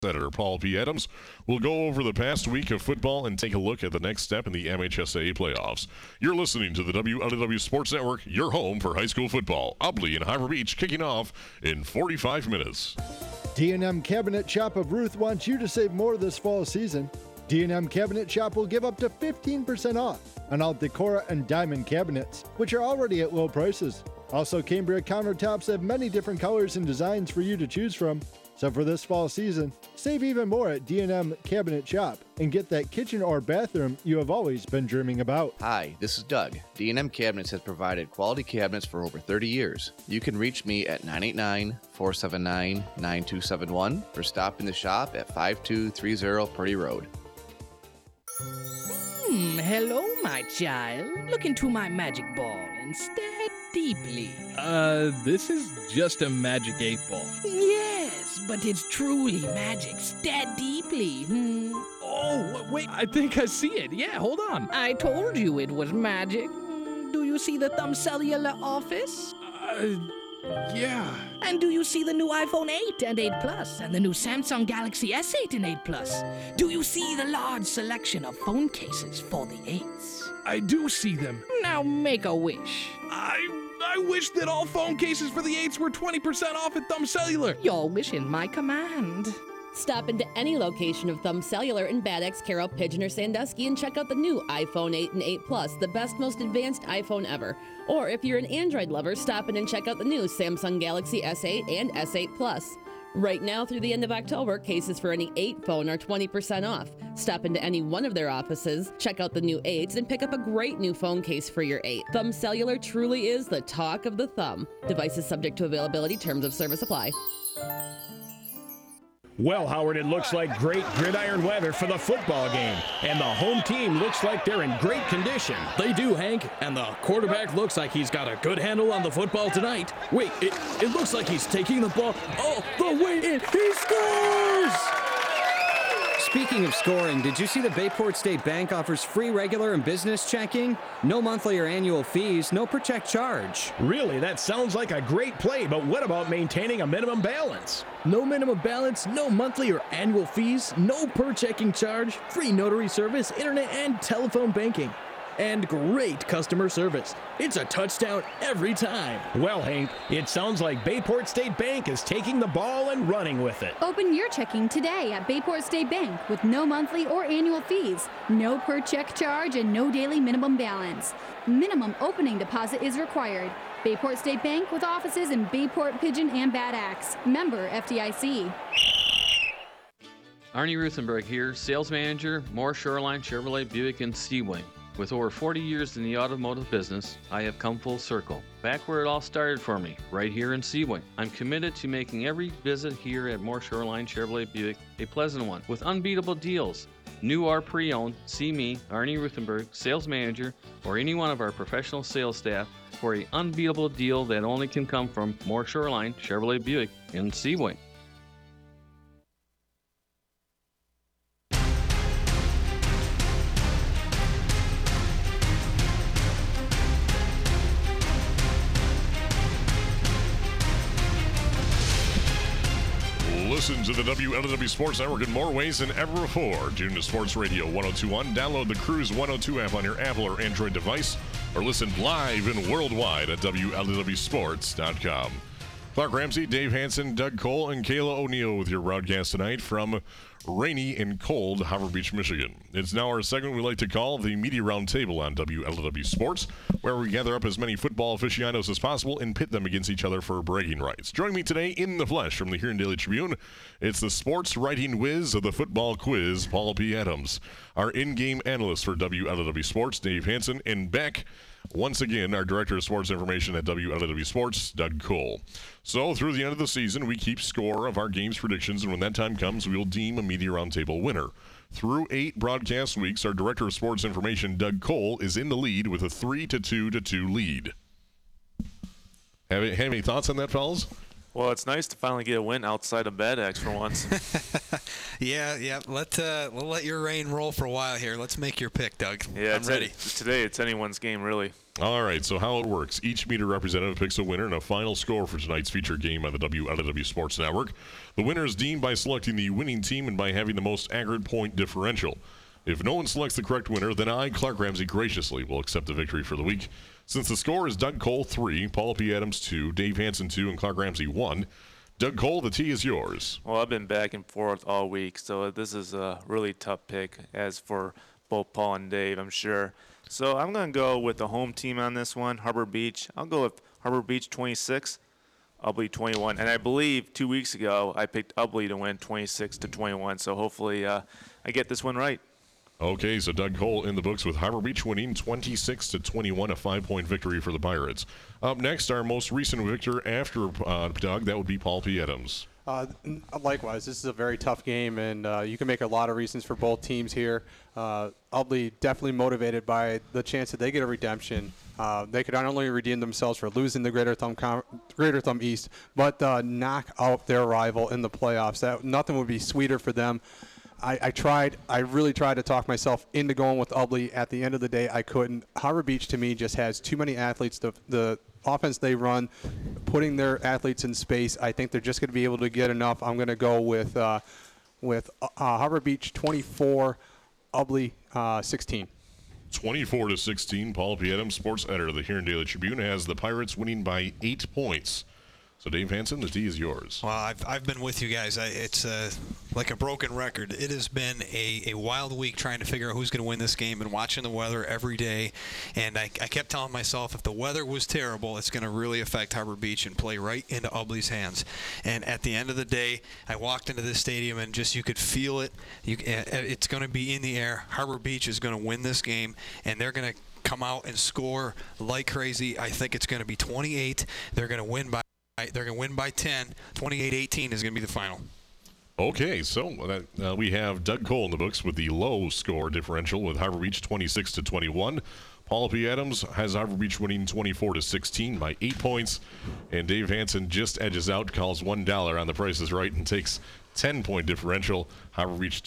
Senator Paul P. Adams will go over the past week of football and take a look at the next step in the MHSAA playoffs. You're listening to the WLW Sports Network, your home for high school football. Ubley and Harbor Beach kicking off in 45 minutes. D&M Cabinet Shop of Ruth wants you to save more this fall season. D&M Cabinet Shop will give up to 15% off on all Decora and Diamond cabinets, which are already at low prices. Also, Cambria countertops have many different colors and designs for you to choose from. So for this fall season, save even more at D&M Cabinet Shop and get that kitchen or bathroom you have always been dreaming about. Hi, this is Doug. D&M Cabinets has provided quality cabinets for over 30 years. You can reach me at 989-479-9271 or stop in the shop at 5230 Purdy Road. Hello, my child. Look into my magic ball and stare deeply. This is just a magic 8-ball. Yes, but it's truly magic. Stare deeply. Oh, wait, I think I see it. Yeah, hold on. I told you it was magic. Do you see the Thumb Cellular office? Yeah. And do you see the new iPhone 8 and 8 Plus and the new Samsung Galaxy S8 and 8 Plus? Do you see the large selection of phone cases for the 8s? I do see them. Now make a wish. I wish that all phone cases for the 8s were 20% off at Thumb Cellular. Your wish in my command. Stop into any location of Thumb Cellular in Bad Axe, Carroll, Pigeon, or Sandusky and check out the new iPhone 8 and 8 Plus, the best, most advanced iPhone ever. Or if you're an Android lover, stop in and check out the new Samsung Galaxy S8 and S8 Plus. Right now through the end of October, cases for any 8 phone are 20% off. Stop into any one of their offices, check out the new 8s, and pick up a great new phone case for your 8. Thumb Cellular truly is the talk of the thumb. Devices subject to availability, terms of service apply. Well, Howard, it looks like great gridiron weather for the football game, and the home team looks like they're in great condition. They do, Hank, and the quarterback looks like he's got a good handle on the football tonight. Wait, it looks like he's taking the ball all the way in. He scores! Speaking of scoring, did you see that Bayport State Bank offers free regular and business checking? No monthly or annual fees, no per check charge. Really, that sounds like a great play, but what about maintaining a minimum balance? No minimum balance, no monthly or annual fees, no per checking charge, free notary service, internet and telephone banking, and great customer service. It's a touchdown every time. Well, Hank, it sounds like Bayport State Bank is taking the ball and running with it. Open your checking today at Bayport State Bank with no monthly or annual fees, no per check charge, and no daily minimum balance. Minimum opening deposit is required. Bayport State Bank with offices in Bayport, Pigeon, and Bad Axe. Member FDIC. Arnie Ruthenberg here, sales manager, Moore Shoreline Chevrolet Buick in Seawing. With over 40 years in the automotive business, I have come full circle. Back where it all started for me, right here in Seawing. I'm committed to making every visit here at Moore Shoreline Chevrolet Buick a pleasant one, with unbeatable deals. New or pre-owned, see me, Arnie Ruthenberg, sales manager, or any one of our professional sales staff for an unbeatable deal that only can come from Moore Shoreline Chevrolet Buick in Seawing. Listen to the WLW Sports Network in more ways than ever before. Tune to Sports Radio 1021. Download the Cruise 102 app on your Apple or Android device, or listen live and worldwide at WLWSports.com. Clark Ramsey, Dave Hansen, Doug Cole, and Kayla O'Neill with your broadcast tonight from rainy and cold Harbor Beach, Michigan. It's now our segment we like to call the Media Roundtable on WLW Sports, where we gather up as many football aficionados as possible and pit them against each other for bragging rights. Joining me today in the flesh from the Huron Daily Tribune, it's the sports writing whiz of the football quiz, Paul P. Adams, our in-game analyst for WLW Sports, Dave Hansen, and back once again, our Director of Sports Information at WLW Sports, Doug Cole. So, through the end of the season, we keep score of our game's predictions, and when that time comes, we will deem a Media Roundtable winner. Through 8 broadcast weeks, our Director of Sports Information, Doug Cole, is in the lead with a 3-2 lead. Have any thoughts on that, fellas? Well, it's nice to finally get a win outside of Bad Axe for once. Yeah. We'll let your reign roll for a while here. Let's make your pick, Doug. Yeah, I'm ready. Today it's anyone's game, really. All right, so how it works. Each meter representative picks a winner and a final score for tonight's featured game on the WLW Sports Network. The winner is deemed by selecting the winning team and by having the most accurate point differential. If no one selects the correct winner, then I, Clark Ramsey, graciously will accept the victory for the week. Since the score is Doug Cole 3, Paula P. Adams 2, Dave Hansen 2, and Clark Ramsey 1, Doug Cole, the tee is yours. Well, I've been back and forth all week, so this is a really tough pick, as for both Paul and Dave, I'm sure. So I'm going to go with the home team on this one, Harbor Beach. I'll go with Harbor Beach 26, Ubly 21. And I believe 2 weeks ago I picked Ubly to win 26-21, so hopefully I get this one right. Okay, so Doug Cole in the books with Harbor Beach winning 26-21, a 5-point victory for the Pirates. Up next, our most recent victor after Doug, that would be Paul P. Adams. Likewise, this is a very tough game, and you can make a lot of reasons for both teams here. Ubly definitely motivated by the chance that they get a redemption. They could not only redeem themselves for losing the Greater Thumb East, but knock out their rival in the playoffs. Nothing would be sweeter for them. I really tried to talk myself into going with Ubly. At the end of the day, I couldn't. Harbor Beach, to me, just has too many athletes. The offense they run, putting their athletes in space, I think they're just going to be able to get enough. I'm going to go with Harbor Beach 24, Ubly 16. 24-16, Paul P. Adams, sports editor of the Huron Daily Tribune, has the Pirates winning by 8 points. So, Dave Hansen, the tee is yours. Well, I've been with you guys. It's like a broken record. It has been a wild week trying to figure out who's going to win this game and watching the weather every day. And I kept telling myself if the weather was terrible, it's going to really affect Harbor Beach and play right into Ubly's hands. And at the end of the day, I walked into this stadium and just you could feel it. It's going to be in the air. Harbor Beach is going to win this game, and they're going to come out and score like crazy. I think it's going to be 28. They're going to win by 10. 28-18 is going to be the final. Okay, so we have Doug Cole in the books with the low score differential with Harbor Beach 26-21. Paul P. Adams has Harbor Beach winning 24-16 by 8 points. And Dave Hansen just edges out, calls $1 on the Price is Right, and takes 10-point differential. Harbor Beach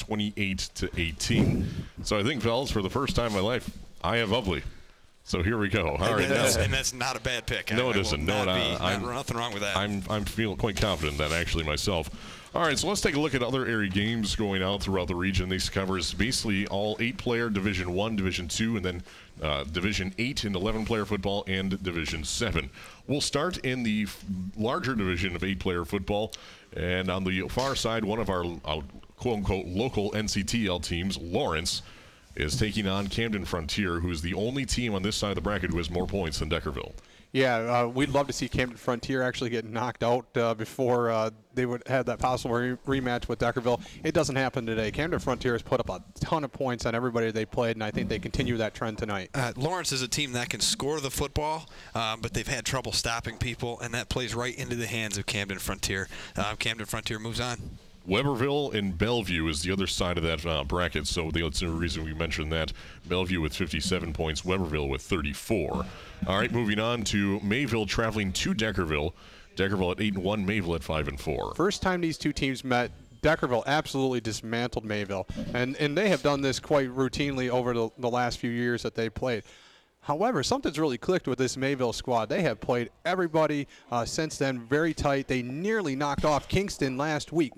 28-18. So I think, fellas, for the first time in my life, I have Ubly. So here we go. All right, and that's not a bad pick. No, it isn't. Nothing wrong with that. I'm feeling quite confident in that, actually, myself. All right, so let's take a look at other area games going out throughout the region. This covers basically all 8-player Division 1, Division 2, and then Division 8 in 11-player football and Division 7. We'll start in the larger division of 8-player football, and on the far side, one of our quote-unquote local NCTL teams, Lawrence, is taking on Camden Frontier, who is the only team on this side of the bracket who has more points than Deckerville. Yeah, we'd love to see Camden Frontier actually get knocked out before they would have that possible rematch with Deckerville. It doesn't happen today. Camden Frontier has put up a ton of points on everybody they played, and I think they continue that trend tonight. Lawrence is a team that can score the football, but they've had trouble stopping people, and that plays right into the hands of Camden Frontier. Camden Frontier moves on. Weberville and Bellevue is the other side of that bracket, so that's the reason we mentioned that. Bellevue with 57 points, Weberville with 34. All right, moving on to Mayville traveling to Deckerville. Deckerville at 8-1, Mayville at 5-4. First time these two teams met, Deckerville absolutely dismantled Mayville, and they have done this quite routinely over the last few years that they played. However, something's really clicked with this Mayville squad. They have played everybody since then very tight. They nearly knocked off Kingston last week.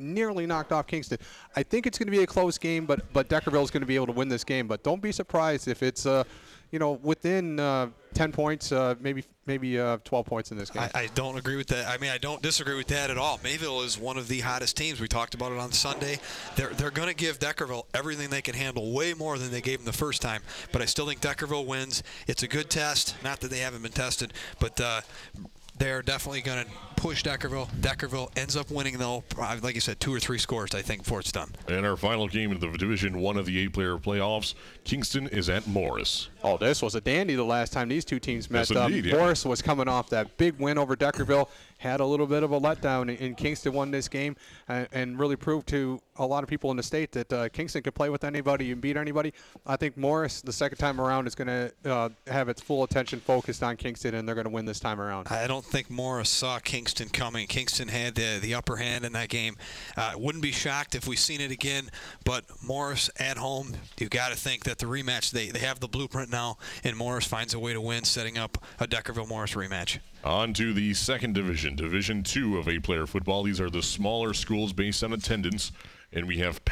I think it's going to be a close game, but Deckerville is going to be able to win this game. But don't be surprised if it's within 10 points, maybe 12 points in this game. I don't agree with that. I mean, I don't disagree with that at all. Mayville is one of the hottest teams. We talked about it on Sunday. They're going to give Deckerville everything they can handle, way more than they gave them the first time. But I still think Deckerville wins. It's a good test. Not that they haven't been tested, but they're definitely going to push Deckerville. Deckerville ends up winning, though, like you said, 2 or 3 scores, I think, before it's done. And our final game in the Division 1 of the 8-player playoffs, Kingston is at Morris. Oh, this was a dandy the last time these two teams met. Yes, indeed, yeah. Morris was coming off that big win over Deckerville. had a little bit of a letdown, and Kingston won this game and really proved to a lot of people in the state that Kingston could play with anybody and beat anybody. I think Morris, the second time around, is going to have its full attention focused on Kingston, and they're going to win this time around. I don't think Morris saw Kingston coming. Kingston had the upper hand in that game. Wouldn't be shocked if we've seen it again, but Morris at home, you got to think that the rematch, they have the blueprint now, and Morris finds a way to win, setting up a Deckerville-Morris rematch. On to the second division, Division 2 of 8-player football. These are the smaller schools based on attendance, and we have